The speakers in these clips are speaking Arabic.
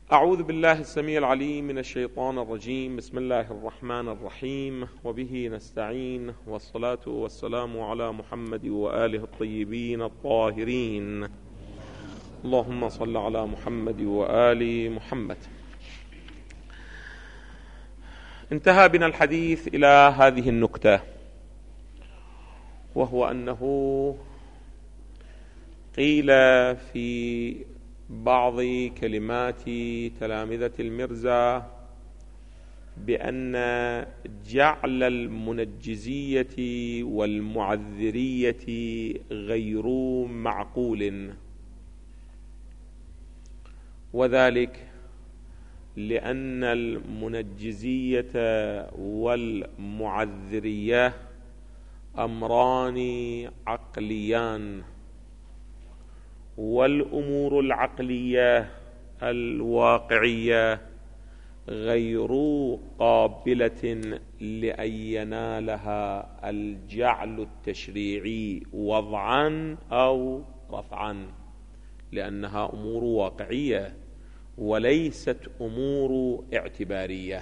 أعوذ بالله السميع العليم من الشيطان الرجيم. بسم الله الرحمن الرحيم، وبه نستعين، والصلاة والسلام على محمد وآله الطيبين الطاهرين. اللهم صل على محمد وآل محمد. انتهى بنا الحديث إلى هذه النكتة، وهو أنه قيل في بعض كلمات تلامذة المرزا بأن جعل المنجزية والمعذرية غير معقول، وذلك لأن المنجزية والمعذرية أمران عقليان، والأمور العقلية الواقعية غير قابلة لأن ينالها الجعل التشريعي وضعا أو رفعا، لأنها أمور واقعية وليست أمور اعتبارية.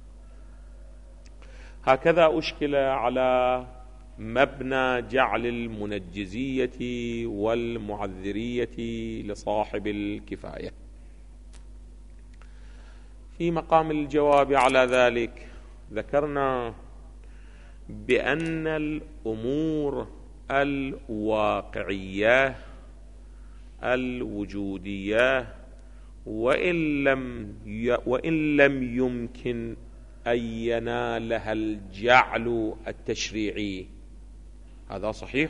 هكذا أشكل على مبنى جعل المنجزية والمعذرية لصاحب الكفاية. في مقام الجواب على ذلك ذكرنا بأن الأمور الواقعية الوجودية وإن لم يمكن أن ينالها الجعل التشريعي، هذا صحيح،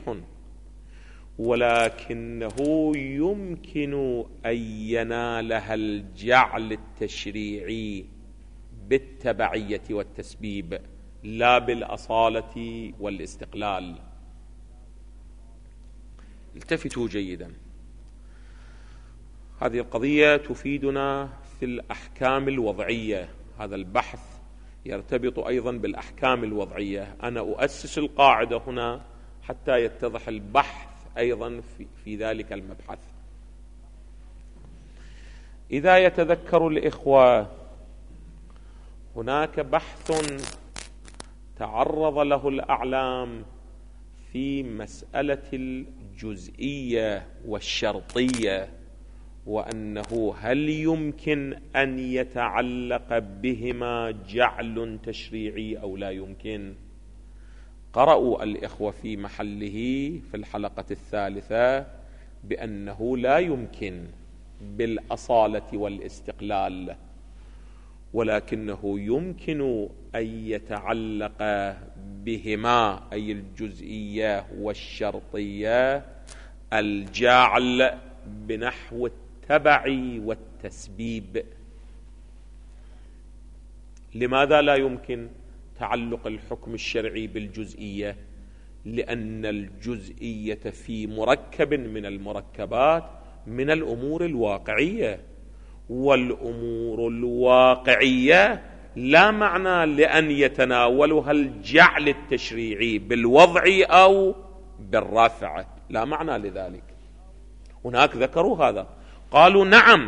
ولكنه يمكن أن ينالها الجعل التشريعي بالتبعية والتسبيب، لا بالأصالة والاستقلال. التفتوا جيدا، هذه القضية تفيدنا في الأحكام الوضعية. هذا البحث يرتبط أيضا بالأحكام الوضعية. أنا أؤسس القاعدة هنا حتى يتضح البحث أيضا في ذلك المبحث. إذا يتذكر الإخوة، هناك بحث تعرض له الأعلام في مسألة الجزئية والشرطية، وأنه هل يمكن أن يتعلق بهما جعل تشريعي أو لا يمكن. قرأوا الإخوة في محله في الحلقة الثالثة بأنه لا يمكن بالأصالة والاستقلال، ولكنه يمكن أن يتعلق بهما، أي الجزئية والشرطية، الجعل بنحو التبع والتسبيب. لماذا لا يمكن تعلق الحكم الشرعي بالجزئية؟ لأن الجزئية في مركب من المركبات من الأمور الواقعية، والأمور الواقعية لا معنى لأن يتناولها الجعل التشريعي بالوضع أو بالرفع، لا معنى لذلك. هناك ذكروا هذا، قالوا نعم،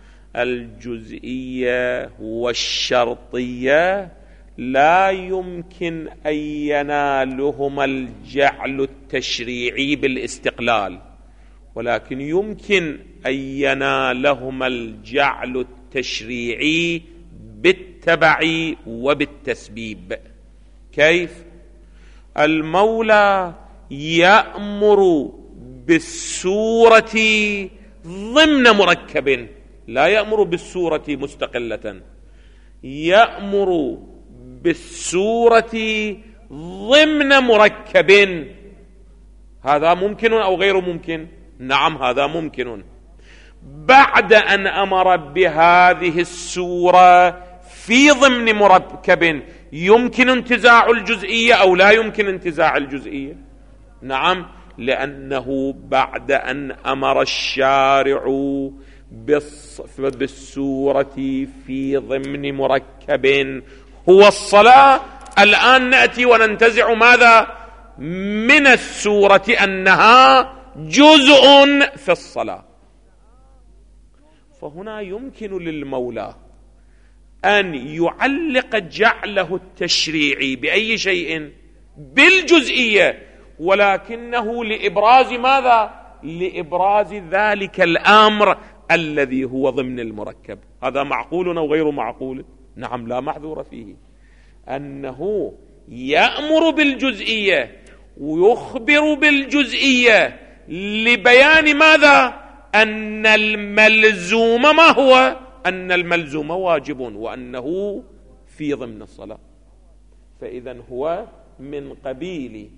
الجزئية والشرطية لا يمكن أن ينالهما الجعل التشريعي بالاستقلال، ولكن يمكن أن ينالهما الجعل التشريعي بالتبع وبالتسبيب. كيف؟ المولى يأمر بالسورة ضمن مركب، لا يأمر بالسورة مستقلة، يأمر بالسورة ضمن مركب. هذا ممكن أو غير ممكن؟ نعم، هذا ممكن. بعد أن أمر بهذه السورة في ضمن مركب، يمكن انتزاع الجزئية أو لا يمكن انتزاع الجزئية؟ نعم، لأنه بعد أن أمر الشارع بالسورة في ضمن مركب هو الصلاة، الآن نأتي وننتزع ماذا؟ من السورة أنها جزء في الصلاة. فهنا يمكن للمولى أن يعلق جعله التشريعي بأي شيء بالجزئية، ولكنه لإبراز ماذا؟ لإبراز ذلك الأمر الذي هو ضمن المركب. هذا معقول أو غير معقول؟ نعم، لا معذور فيه. أنه يأمر بالجزئية ويخبر بالجزئية لبيان ماذا؟ أن الملزوم ما هو؟ أن الملزوم واجب وأنه في ضمن الصلاة. فإذا هو من قبيل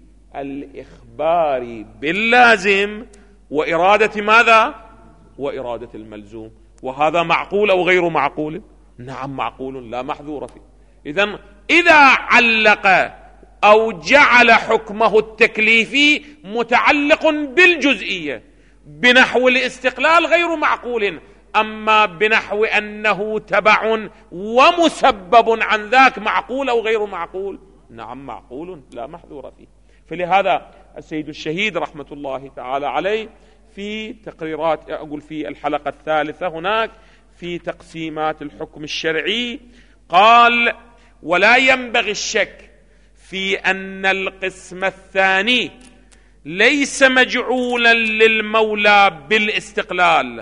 الإخبار باللازم وإرادة ماذا؟ وإرادة الملزوم. وهذا معقول أو غير معقول؟ نعم معقول، لا محذور فيه. إذا علق أو جعل حكمه التكليفي متعلق بالجزئية بنحو الاستقلال غير معقول، أما بنحو أنه تبع ومسبب عن ذاك معقول أو غير معقول؟ نعم معقول، لا محذور فيه. فلهذا السيد الشهيد رحمة الله تعالى عليه في تقريرات، أقول في الحلقة الثالثة هناك في تقسيمات الحكم الشرعي، قال: ولا ينبغي الشك في أن القسم الثاني ليس مجعولا للمولى بالاستقلال،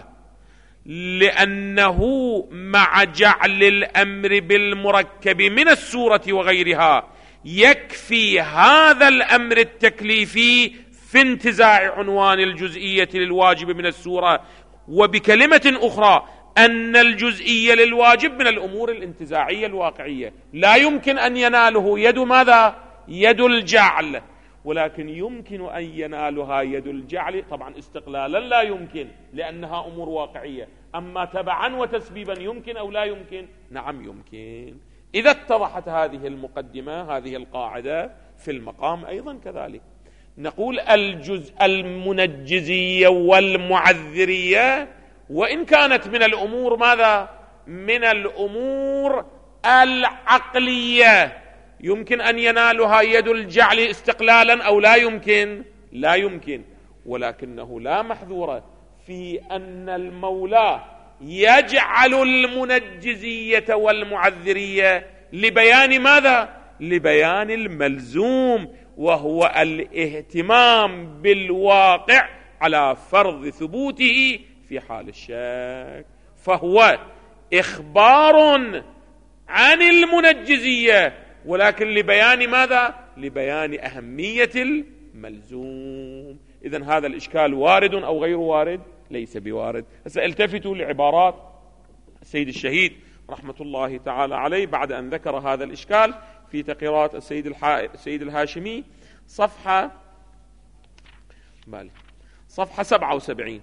لأنه مع جعل الأمر بالمركب من السورة وغيرها يكفي هذا الأمر التكليفي في انتزاع عنوان الجزئية للواجب من السورة. وبكلمة أخرى أن الجزئية للواجب من الأمور الانتزاعية الواقعية، لا يمكن أن يناله يد ماذا؟ يد الجعل، ولكن يمكن أن ينالها يد الجعل. طبعا استقلالا لا يمكن لأنها أمور واقعية، أما تبعا وتسبيبا يمكن أو لا يمكن؟ نعم يمكن. إذا اتضحت هذه المقدمة، هذه القاعدة، في المقام أيضا كذلك نقول المنجزية والمعذرية وإن كانت من الأمور ماذا؟ من الأمور العقلية، يمكن أن ينالها يد الجعل استقلالا أو لا يمكن؟ لا يمكن. ولكنه لا محذور في أن المولى يجعل المنجزية والمعذرية لبيان ماذا؟ لبيان الملزوم، وهو الاهتمام بالواقع على فرض ثبوته في حال الشك. فهو إخبار عن المنجزية، ولكن لبيان ماذا؟ لبيان أهمية الملزوم. إذن هذا الإشكال وارد أو غير وارد؟ ليس بوارد. سألتفتوا لعبارات السيد الشهيد رحمة الله تعالى عليه بعد أن ذكر هذا الإشكال في تقريرات السيد الهاشمي، صفحة 77.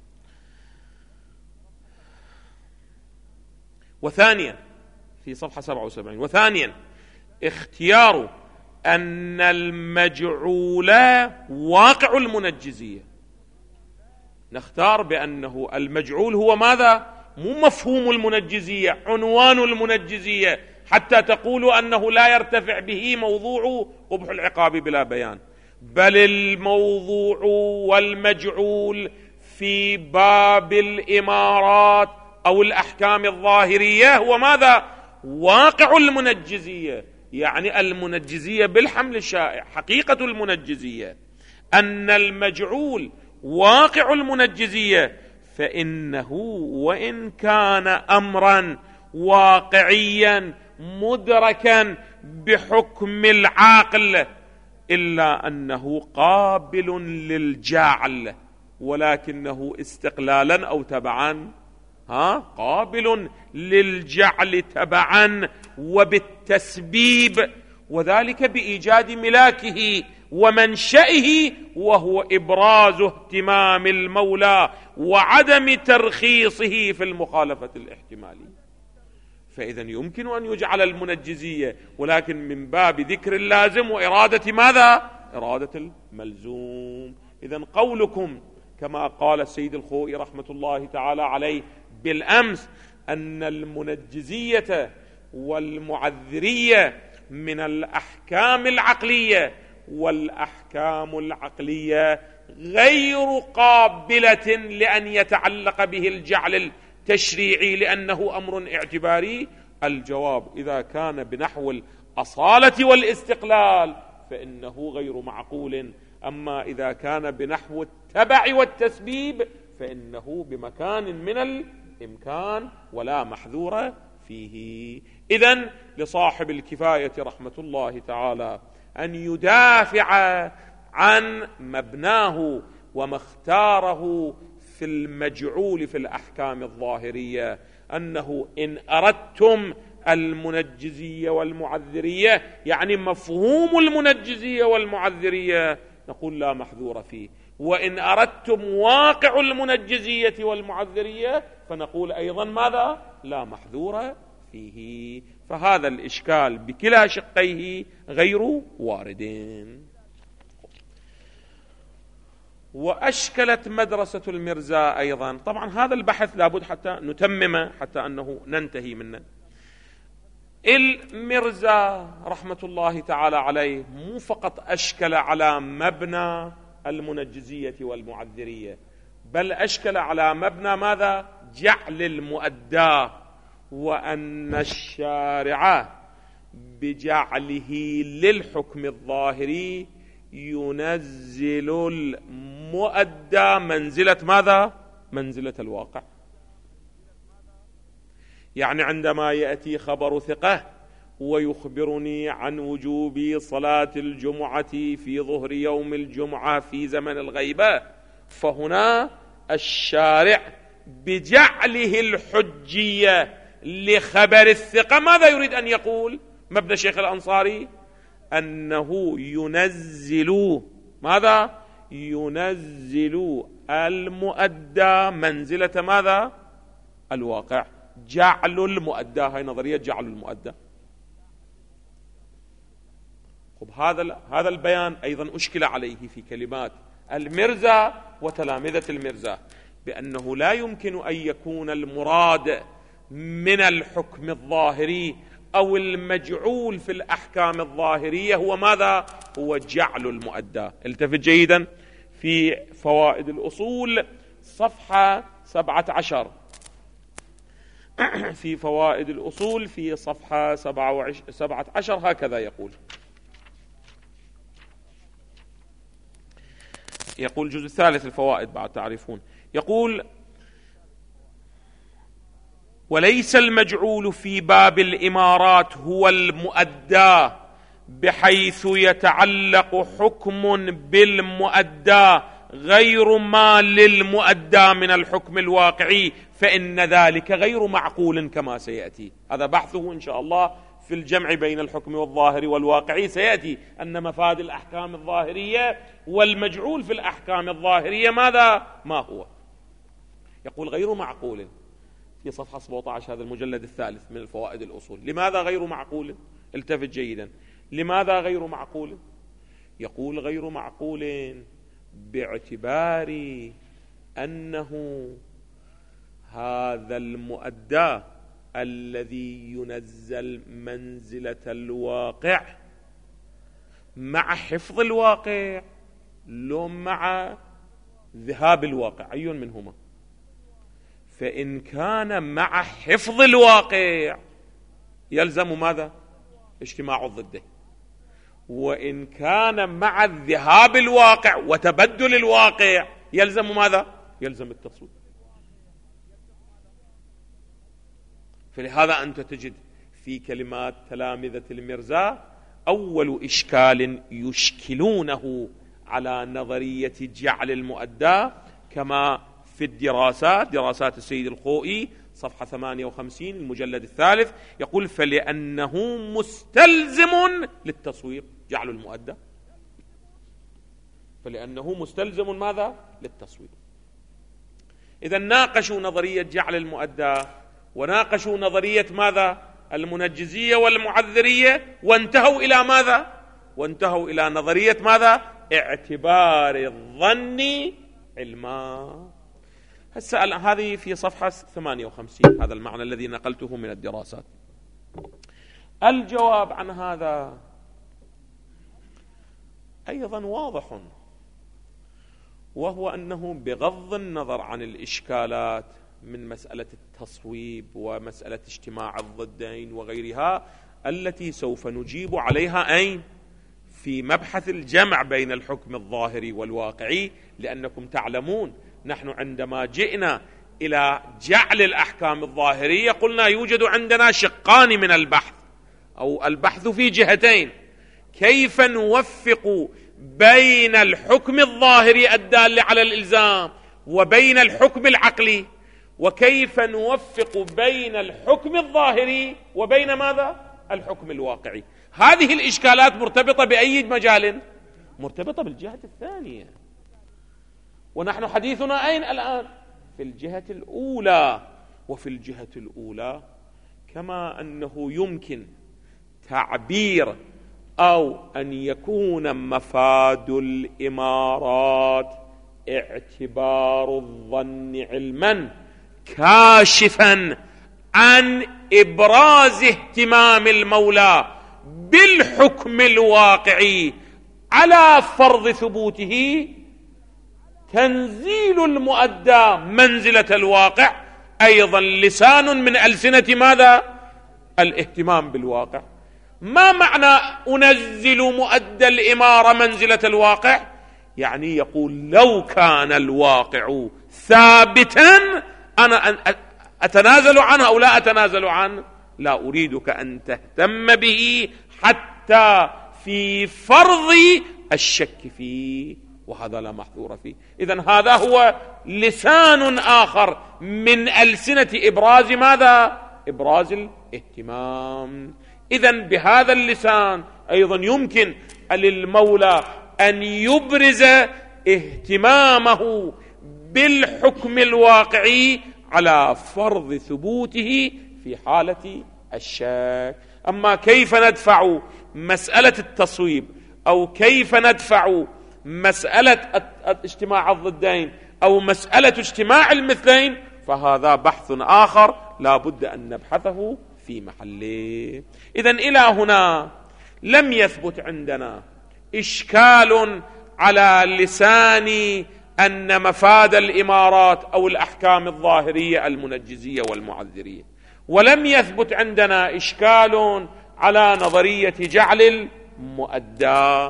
وثانيا في صفحة 77، وثانيا اختيار أن المجعول واقع المنجزية. نختار بأنه المجعول هو ماذا؟ مو مفهوم المنجزية، عنوان المنجزية، حتى تقولوا أنه لا يرتفع به موضوع قبح العقاب بلا بيان، بل الموضوع والمجعول في باب الإمارات أو الأحكام الظاهرية هو ماذا؟ واقع المنجزية، يعني المنجزية بالحمل الشائع، حقيقة المنجزية. أن المجعول واقع المنجزية، فإنه وإن كان أمرا واقعيا مدركا بحكم العاقل، إلا أنه قابل للجعل، ولكنه استقلالا أو تبعا قابل للجعل تبعا وبالتسبيب، وذلك بإيجاد ملاكه ومنشئه، وهو إبراز اهتمام المولى وعدم ترخيصه في المخالفة الاحتمالية. فإذا يمكن أن يجعل المنجزية، ولكن من باب ذكر اللازم وإرادة ماذا؟ إرادة الملزوم. إذا قولكم كما قال السيد الخوئي رحمة الله تعالى عليه بالأمس أن المنجزية والمعذرية من الأحكام العقلية، والأحكام العقلية غير قابلة لأن يتعلق به الجعل تشريعي لأنه أمر اعتباري؟ الجواب: إذا كان بنحو الأصالة والاستقلال فإنه غير معقول، أما إذا كان بنحو التبع والتسبيب فإنه بمكان من الإمكان ولا محذور فيه. إذن لصاحب الكفاية رحمة الله تعالى أن يدافع عن مبناه وما اختاره في المجعول في الأحكام الظاهرية، أنه إن أردتم المنجزية والمعذرية، يعني مفهوم المنجزية والمعذرية، نقول لا محذور فيه، وإن أردتم واقع المنجزية والمعذرية فنقول أيضا ماذا؟ لا محذور فيه. فهذا الإشكال بكلا شقيه غير واردين. وأشكلت مدرسة المرزا أيضا. طبعا هذا البحث لابد حتى نتممه حتى أنه ننتهي منه. المرزا رحمة الله تعالى عليه مو فقط أشكل على مبنى المنجزية والمعذرية، بل أشكل على مبنى ماذا؟ جعل المؤدى، وأن الشارع بجعله للحكم الظاهري ينزل المؤدى منزلة ماذا؟ منزلة الواقع. يعني عندما يأتي خبر ثقة ويخبرني عن وجوب صلاة الجمعة في ظهر يوم الجمعة في زمن الغيبة، فهنا الشارع بجعله الحجية لخبر الثقة ماذا يريد أن يقول؟ مبنى شيخ الأنصاري أنه ينزل ماذا؟ ينزل المؤدى منزلة ماذا؟ الواقع. جعل المؤدى، هاي نظرية جعل المؤدى. هذا البيان أيضا أشكل عليه في كلمات المرزا وتلامذة المرزا، بأنه لا يمكن أن يكون المراد من الحكم الظاهري أو المجعول في الأحكام الظاهرية هو ماذا؟ هو جعل المؤدى. التفت جيدا في فوائد الأصول صفحة 17، في فوائد الأصول في صفحة 17 هكذا يقول الجزء الثالث الفوائد بعد تعرفون، يقول: وليس المجعول في باب الإمارات هو المؤدى بحيث يتعلق حكم بالمؤدى غير ما للمؤدى من الحكم الواقعي، فإن ذلك غير معقول كما سيأتي. هذا بحثه إن شاء الله في الجمع بين الحكم والظاهر والواقعي، سيأتي أن مفاد الأحكام الظاهرية والمجعول في الأحكام الظاهرية ماذا؟ ما هو؟ يقول غير معقول في صفحة 17 هذا المجلد الثالث من الفوائد الأصول. لماذا غير معقول؟ التفت جيدا. لماذا غير معقول؟ يقول غير معقول باعتبار أنه هذا المؤدى الذي ينزل منزلة الواقع مع حفظ الواقع لو مع ذهاب الواقع، أي منهما؟ فإن كان مع حفظ الواقع يلزم ماذا؟ اجتماع ضده، وإن كان مع الذهاب الواقع وتبدل الواقع يلزم ماذا؟ يلزم التصوير. فلهذا أنت تجد في كلمات تلامذة المرزا أول إشكال يشكلونه على نظرية جعل المؤدى كما في الدراسات، دراسات السيد الخوئي صفحة 58 المجلد الثالث، يقول: فلأنه مستلزم للتصوير. جعل المؤدى فلأنه مستلزم ماذا؟ للتصوير. إذا ناقشوا نظرية جعل المؤدى وناقشوا نظرية ماذا؟ المنجزية والمعذرية، وانتهوا إلى ماذا؟ وانتهوا إلى نظرية ماذا؟ اعتبار الظن علما. هذه في صفحة 58 هذا المعنى الذي نقلته من الدراسات. الجواب عن هذا أيضا واضح، وهو أنه بغض النظر عن الإشكالات من مسألة التصويب ومسألة اجتماع الضدين وغيرها التي سوف نجيب عليها أين؟ في مبحث الجمع بين الحكم الظاهري والواقعي، لأنكم تعلمون نحن عندما جئنا إلى جعل الأحكام الظاهرية قلنا يوجد عندنا شقان من البحث، أو البحث في جهتين: كيف نوفق بين الحكم الظاهري الدال على الإلزام وبين الحكم العقلي، وكيف نوفق بين الحكم الظاهري وبين ماذا؟ الحكم الواقعي. هذه الإشكالات مرتبطة بأي مجال؟ مرتبطة بالجهة الثانية، ونحن حديثنا أين الآن؟ في الجهة الأولى. وفي الجهة الأولى كما أنه يمكن تعبير أو أن يكون مفاد الإمارات اعتبار الظن علما كاشفا عن إبراز اهتمام المولى بالحكم الواقعي على فرض ثبوته، تنزيل المؤدى منزلة الواقع أيضا لسان من ألسنة ماذا؟ الاهتمام بالواقع. ما معنى أنزل مؤدى الإمارة منزلة الواقع؟ يعني يقول لو كان الواقع ثابتا أنا أتنازل عنه أو لا أتنازل عنه؟ لا أريدك أن تهتم به حتى في فرض الشك فيه، وهذا لا محظور فيه. إذن هذا هو لسان آخر من ألسنة إبراز ماذا؟ إبراز الاهتمام. إذن بهذا اللسان أيضا يمكن للمولى أن يبرز اهتمامه بالحكم الواقعي على فرض ثبوته في حالة الشك. أما كيف ندفع مسألة التصويب أو كيف ندفع مسألة اجتماع الضدين أو مسألة اجتماع المثلين فهذا بحث آخر لا بد أن نبحثه في محله. إذن إلى هنا لم يثبت عندنا إشكال على لسان أن مفاد الإمارات أو الأحكام الظاهرية المنجزية والمعذرية، ولم يثبت عندنا إشكال على نظرية جعل المؤدى.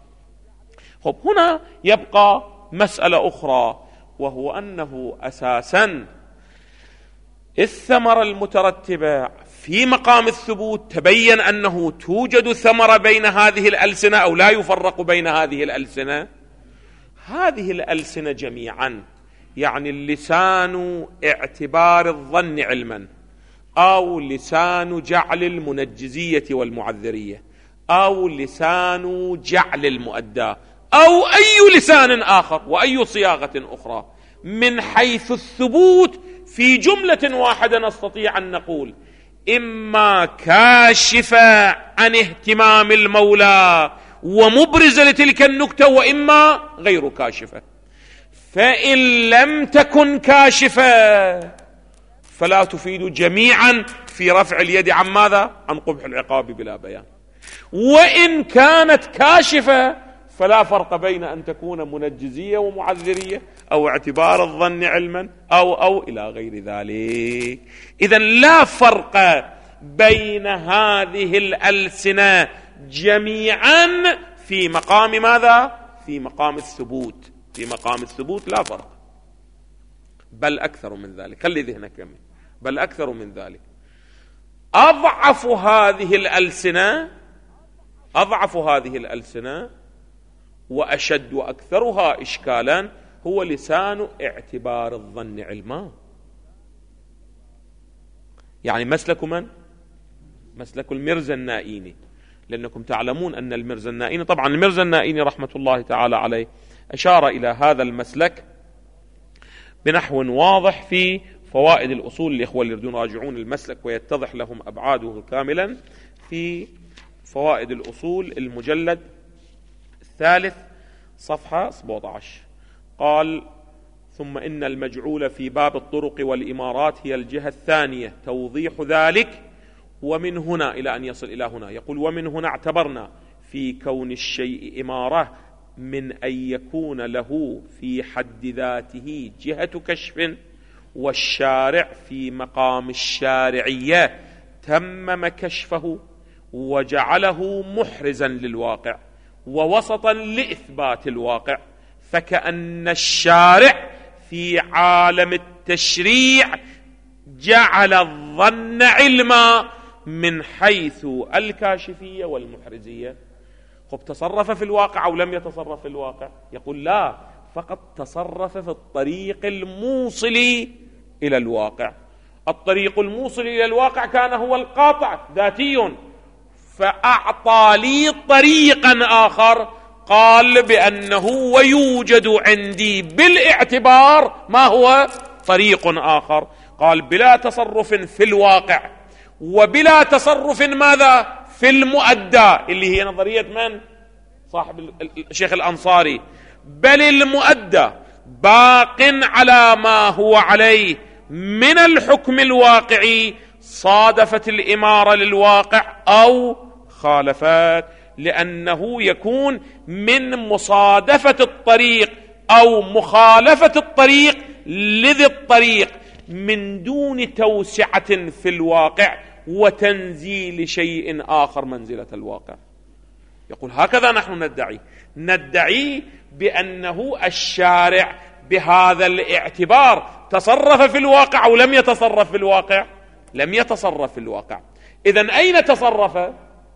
هنا يبقى مسألة أخرى، وهو أنه أساسا الثمرة المترتبة في مقام الثبوت تبين أنه توجد ثمرة بين هذه الألسنة أو لا يفرق بين هذه الألسنة. هذه الألسنة جميعا، يعني اللسان اعتبار الظن علما، أو لسان جعل المنجزية والمعذرية، أو لسان جعل المؤدى، أو أي لسان آخر وأي صياغة أخرى، من حيث الثبوت في جملة واحدة نستطيع أن نقول إما كاشفة عن اهتمام المولى ومبرزة لتلك النكتة، وإما غير كاشفة. فإن لم تكن كاشفة فلا تفيد جميعا في رفع اليد عن ماذا؟ عن قبح العقاب بلا بيان. وإن كانت كاشفة فلا فرق بين أن تكون منجزية ومعذرية أو اعتبار الظن علما أو إلى غير ذلك. إذن لا فرق بين هذه الألسنة جميعا في مقام ماذا؟ في مقام الثبوت. في مقام الثبوت لا فرق، بل أكثر من ذلك. خلي ذهنك كمل، بل أكثر من ذلك. أضعف هذه الألسنة وأشد وأكثرها إشكالا هو لسان اعتبار الظن علما. يعني مسلك من؟ مسلك المرزا النائيني، لأنكم تعلمون أن المرزا النائيني، طبعا المرزا النائيني رحمة الله تعالى عليه أشار إلى هذا المسلك بنحو واضح في فوائد الأصول. الإخوة اللي يريدون راجعون المسلك ويتضح لهم أبعاده كاملا في فوائد الأصول المجلد الثالث صفحة 17. قال: ثم إن المجعول في باب الطرق والإمارات هي الجهة الثانية، توضيح ذلك. ومن هنا إلى أن يصل إلى هنا يقول: ومن هنا اعتبرنا في كون الشيء إمارة من أن يكون له في حد ذاته جهة كشف والشارع في مقام الشارعية تمم كشفه وجعله محرزا للواقع ووسطا لإثبات الواقع، فكأن الشارع في عالم التشريع جعل الظن علما من حيث الكاشفية والمحرزية. خب تصرف في الواقع أو لم يتصرف في الواقع؟ يقول لا، فقط تصرف في الطريق الموصل إلى الواقع. الطريق الموصل إلى الواقع كان هو القاطع ذاتي، فأعطى لي طريقا آخر قال بأنه ويوجد عندي بالاعتبار ما هو طريق آخر، قال بلا تصرف في الواقع وبلا تصرف ماذا في المؤدى، اللي هي نظرية من؟ صاحب الشيخ الأنصاري. بل المؤدى باق على ما هو عليه من الحكم الواقعي، صادفت الإمارة للواقع أو خالفت، لأنه يكون من مصادفة الطريق أو مخالفة الطريق لذي الطريق من دون توسعة في الواقع وتنزيل شيء آخر منزلة الواقع. يقول هكذا نحن ندعي بأنه الشارع بهذا الاعتبار تصرف في الواقع أو لم يتصرف في الواقع؟ لم يتصرف في الواقع. إذن أين تصرف؟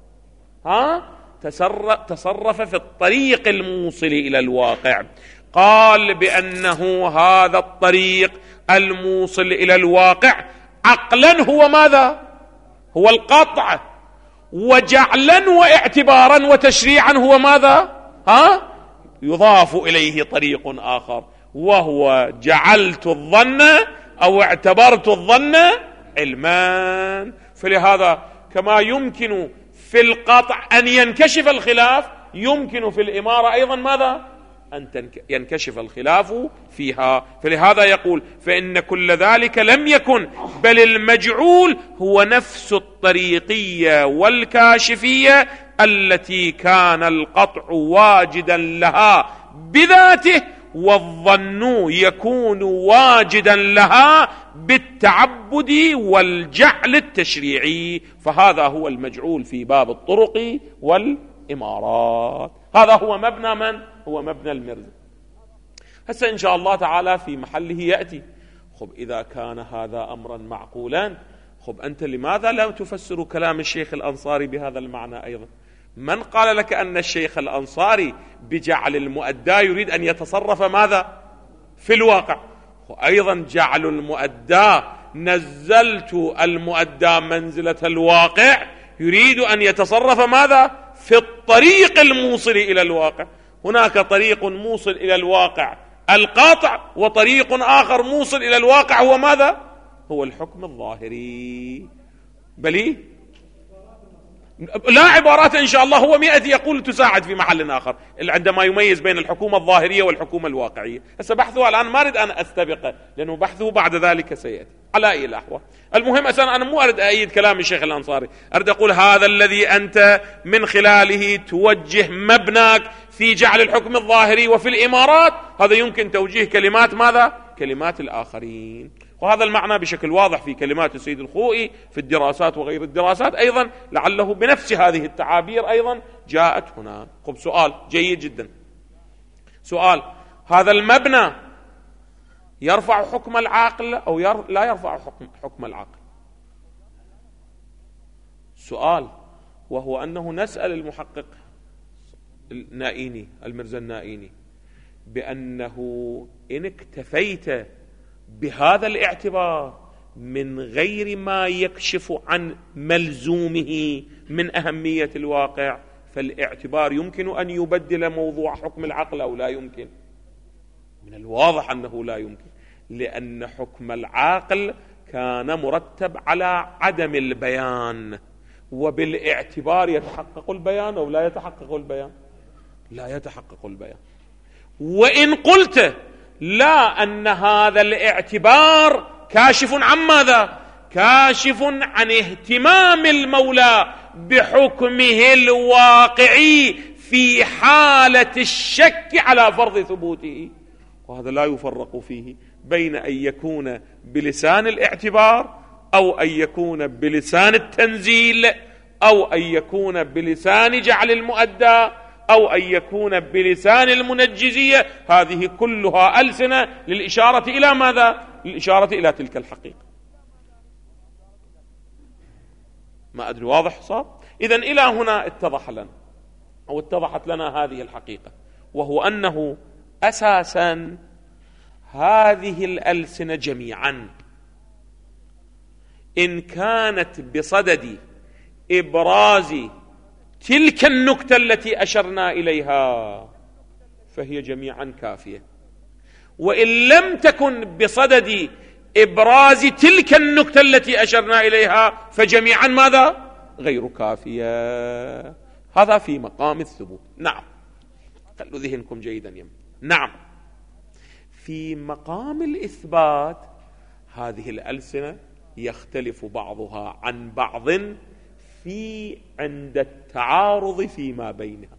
تصرف في الطريق الموصل إلى الواقع. قال بأنه هذا الطريق الموصل إلى الواقع عقلا هو ماذا؟ هو القطع، وجعلا واعتبارا وتشريعا هو ماذا؟ يضاف إليه طريق آخر، وهو جعلت الظن أو اعتبرت الظن علما. فلهذا كما يمكن في القطع أن ينكشف الخلاف، يمكن في الإمارة أيضا ماذا؟ أن ينكشف الخلاف فيها. فلهذا يقول فإن كل ذلك لم يكن، بل المجعول هو نفس الطريقية والكاشفية التي كان القطع واجدا لها بذاته، والظن يكون واجدا لها بالتعبد والجعل التشريعي. فهذا هو المجعول في باب الطرق والإمارات. هذا هو مبنى من؟ هو مبنى المرزا. هسه إن شاء الله تعالى في محله يأتي. خب إذا كان هذا أمرا معقولا، خب أنت لماذا لا تفسر كلام الشيخ الأنصاري بهذا المعنى أيضا؟ من قال لك أن الشيخ الأنصاري بجعل المؤدى يريد أن يتصرف ماذا؟ في الواقع. وأيضا جعل المؤدى، نزلت المؤدى منزلة الواقع، يريد أن يتصرف ماذا؟ في الطريق الموصل إلى الواقع. هناك طريق موصل إلى الواقع القاطع، وطريق آخر موصل إلى الواقع هو ماذا؟ هو الحكم الظاهري. بلي لا عبارات إن شاء الله هو يأتي يقول تساعد في محل آخر عندما يميز بين الحكومة الظاهرية والحكومة الواقعية. هسه بحثه الآن ما أريد أن أستبقه، لأنه بحثه بعد ذلك سيأتي على أي الأحوال. المهم أنا مو أريد أيد كلام الشيخ الأنصاري، أريد أقول هذا الذي أنت من خلاله توجه مبناك في جعل الحكم الظاهري وفي الإمارات، هذا يمكن توجيه كلمات ماذا؟ كلمات الآخرين. وهذا المعنى بشكل واضح في كلمات السيد الخوئي في الدراسات وغير الدراسات أيضا، لعله بنفس هذه التعابير أيضا جاءت هنا. خب سؤال جيد جدا، سؤال: هذا المبنى يرفع حكم العاقل أو لا يرفع حكم العاقل؟ سؤال، وهو أنه نسأل المحقق النائيني المرزا النائيني بأنه إن اكتفيت بهذا الاعتبار من غير ما يكشف عن ملزومه من أهمية الواقع، فالاعتبار يمكن أن يبدل موضوع حكم العقل أو لا يمكن؟ من الواضح أنه لا يمكن، لأن حكم العاقل كان مرتب على عدم البيان، وبالاعتبار يتحقق البيان أو لا يتحقق البيان؟ لا يتحقق البيان. وإن قلت لا، أن هذا الاعتبار كاشف عن ماذا؟ كاشف عن اهتمام المولى بحكمه الواقعي في حالة الشك على فرض ثبوته، وهذا لا يفرق فيه بين أن يكون بلسان الاعتبار أو أن يكون بلسان التنزيل أو أن يكون بلسان جعل المؤدى أو أن يكون بلسان المنجزية. هذه كلها ألسنة للإشارة إلى ماذا؟ للإشارة إلى تلك الحقيقة. ما أدري واضح صار؟ إذن إلى هنا اتضحت لنا هذه الحقيقة، وهو أنه أساسا هذه الألسنة جميعا إن كانت بصدد إبراز تلك النكتة التي أشرنا إليها فهي جميعا كافية، وإن لم تكن بصدد إبراز تلك النكتة التي أشرنا إليها فجميعا ماذا؟ غير كافية. هذا في مقام الثبوت. نعم، خلوا ذهنكم جيدا نعم، في مقام الإثبات هذه الألسنة يختلف بعضها عن بعض عند التعارض فيما بينها.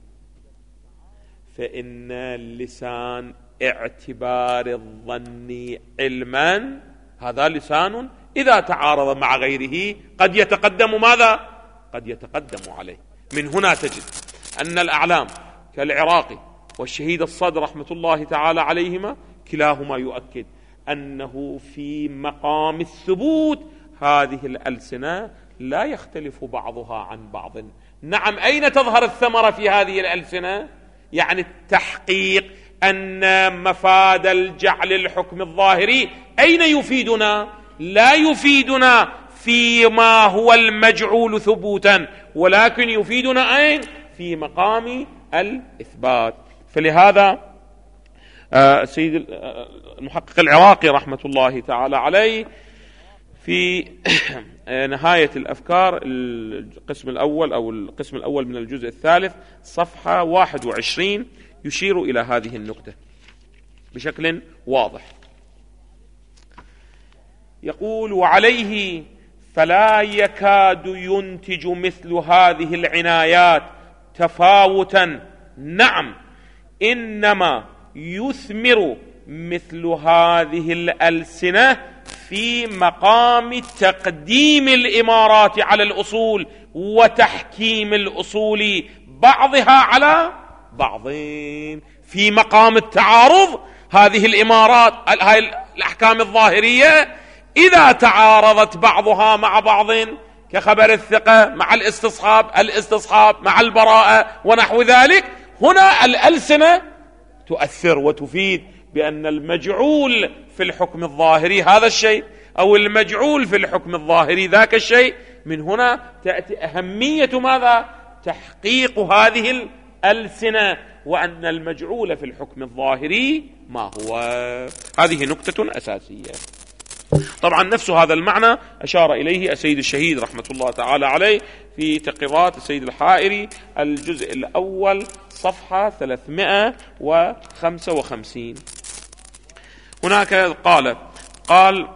فإن لسان اعتبار الظن علما هذا لسان إذا تعارض مع غيره قد يتقدم ماذا؟ قد يتقدم عليه. من هنا تجد أن الأعلام كالعراقي والشهيد الصدر رحمة الله تعالى عليهما كلاهما يؤكد أنه في مقام الثبوت هذه الألسنة لا يختلف بعضها عن بعض. نعم، أين تظهر الثمرة في هذه الألسنة؟ يعني التحقيق أن مفاد الجعل الحكم الظاهري أين يفيدنا؟ لا يفيدنا فيما هو المجعول ثبوتا، ولكن يفيدنا أين؟ في مقام الإثبات. فلهذا سيد المحقق العراقي رحمة الله تعالى عليه في نهاية الأفكار القسم الأول من الجزء الثالث صفحة 21 يشير إلى هذه النقطة بشكل واضح. يقول: وعليه فلا يكاد ينتج مثل هذه العنايات تفاوتا. نعم، إنما يثمر مثل هذه الألسنة في مقام تقديم الإمارات على الأصول وتحكيم الأصول بعضها على بعض. في مقام التعارض هذه الإمارات، هذه الأحكام الظاهرية إذا تعارضت بعضها مع بعض كخبر الثقة مع الاستصحاب مع البراءة ونحو ذلك، هنا الألسنة تؤثر وتفيد بأن المجعول في الحكم الظاهري هذا الشيء أو المجعول في الحكم الظاهري ذاك الشيء. من هنا تأتي أهمية ماذا؟ تحقيق هذه الألسنة، وأن المجعول في الحكم الظاهري ما هو. هذه نقطة أساسية. طبعا نفس هذا المعنى أشار إليه السيد الشهيد رحمة الله تعالى عليه في تقريرات السيد الحائري الجزء الأول صفحة 355. هناك قال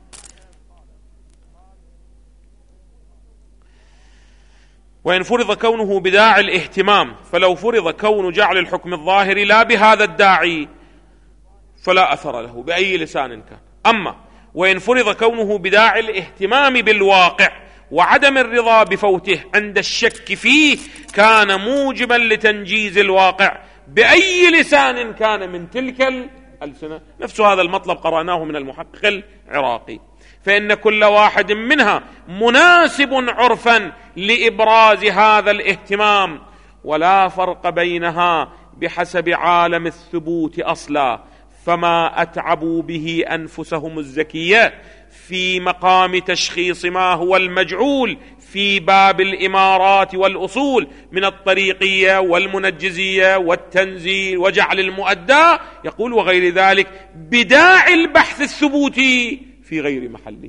وإن فرض كونه بداعي الاهتمام فلو فرض كون جعل الحكم الظاهري لا بهذا الداعي فلا أثر له بأي لسان كان. أما وإن فرض كونه بداعي الاهتمام بالواقع وعدم الرضا بفوته عند الشك فيه كان موجبا لتنجيز الواقع بأي لسان كان من تلك الألسنة. نفس هذا المطلب قرأناه من المحقق العراقي. فإن كل واحد منها مناسب عرفا لإبراز هذا الاهتمام، ولا فرق بينها بحسب عالم الثبوت أصلا، فما أتعبوا به أنفسهم الزكية في مقام تشخيص ما هو المجعول في باب الإمارات والأصول من الطريقية والمنجزية والتنزيل وجعل المؤدى، يقول وغير ذلك بداعي البحث الثبوتي في غير محله.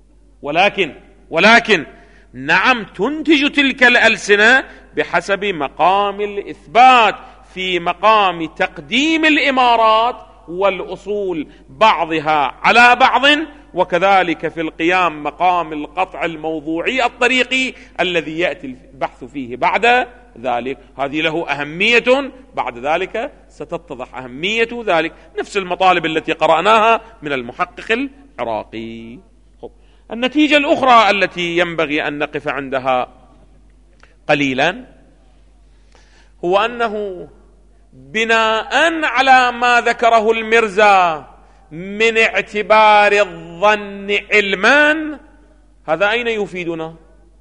ولكن نعم تنتج تلك الألسنة بحسب مقام الإثبات في مقام تقديم الإمارات والأصول بعضها على بعض، وكذلك في القيام مقام القطع الموضوعي الطريقي الذي يأتي البحث فيه بعد ذلك. هذه له أهمية، بعد ذلك ستتضح أهمية ذلك، نفس المطالب التي قرأناها من المحقق العراقي. النتيجة الأخرى التي ينبغي أن نقف عندها قليلا هو أنه بناء على ما ذكره المرزا من اعتبار الظن علما، هذا أين يفيدنا؟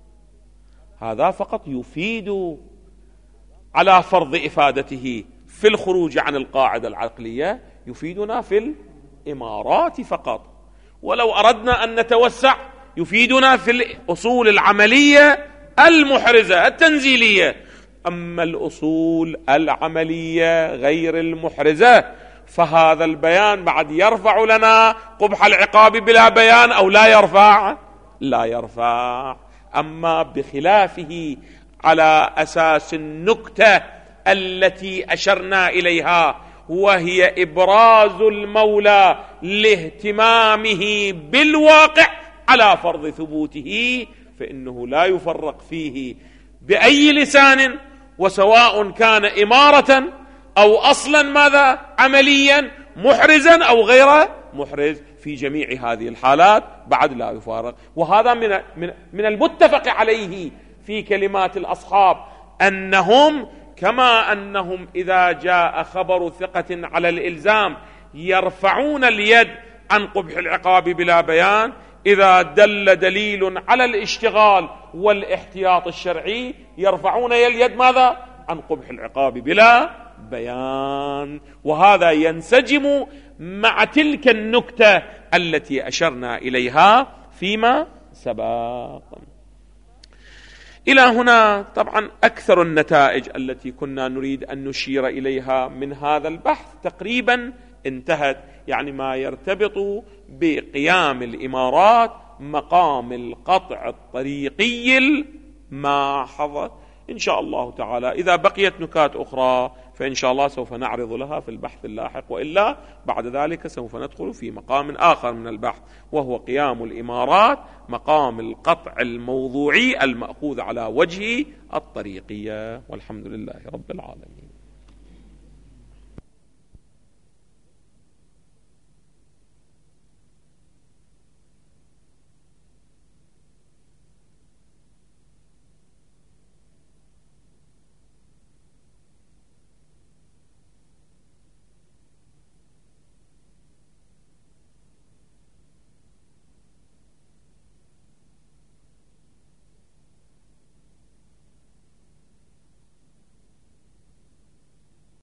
هذا فقط يفيد على فرض إفادته في الخروج عن القاعدة العقلية، يفيدنا في الإمارات فقط. ولو أردنا أن نتوسع يفيدنا في الأصول العملية المحرزة التنزيلية. أما الأصول العملية غير المحرزة فهذا البيان بعد يرفع لنا قبح العقاب بلا بيان أو لا يرفع؟ لا يرفع. أما بخلافه على أساس النكتة التي أشرنا إليها، وهي إبراز المولى لاهتمامه بالواقع على فرض ثبوته، فإنه لا يفرق فيه بأي لسان، وسواء كان إمارة أو أصلا ماذا عمليا محرزا أو غير محرز، في جميع هذه الحالات بعد لا يفارق. وهذا من المتفق عليه في كلمات الأصحاب، أنهم كما أنهم إذا جاء خبر ثقة على الإلزام يرفعون اليد عن قبح العقاب بلا بيان، إذا دل دليل على الاشتغال والاحتياط الشرعي يرفعون اليد ماذا؟ عن قبح العقاب بلا بيان. وهذا ينسجم مع تلك النكتة التي أشرنا إليها فيما سبق. إلى هنا طبعا أكثر النتائج التي كنا نريد أن نشير إليها من هذا البحث تقريبا انتهت، يعني ما يرتبط بقيام الإمارات مقام القطع الطريقي الماحظ. إن شاء الله تعالى إذا بقيت نكات أخرى فإن شاء الله سوف نعرض لها في البحث اللاحق، وإلا بعد ذلك سوف ندخل في مقام آخر من البحث، وهو قيام الإمارات مقام القطع الموضوعي المأخوذ على وجه الطريقية. والحمد لله رب العالمين.